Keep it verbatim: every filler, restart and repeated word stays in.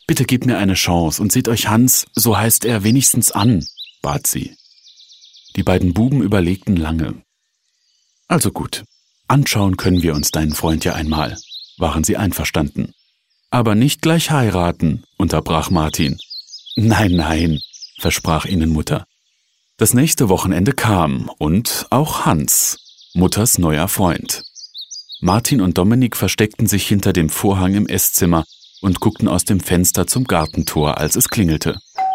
»Bitte gebt mir eine Chance und seht euch Hans, so heißt er, wenigstens an«, bat sie. Die beiden Buben überlegten lange. »Also gut, anschauen können wir uns deinen Freund ja einmal«, waren sie einverstanden. »Aber nicht gleich heiraten«, unterbrach Martin. »Nein, nein«, versprach ihnen Mutter. Das nächste Wochenende kam und auch Hans, Mutters neuer Freund. Martin und Dominik versteckten sich hinter dem Vorhang im Esszimmer und guckten aus dem Fenster zum Gartentor, als es klingelte.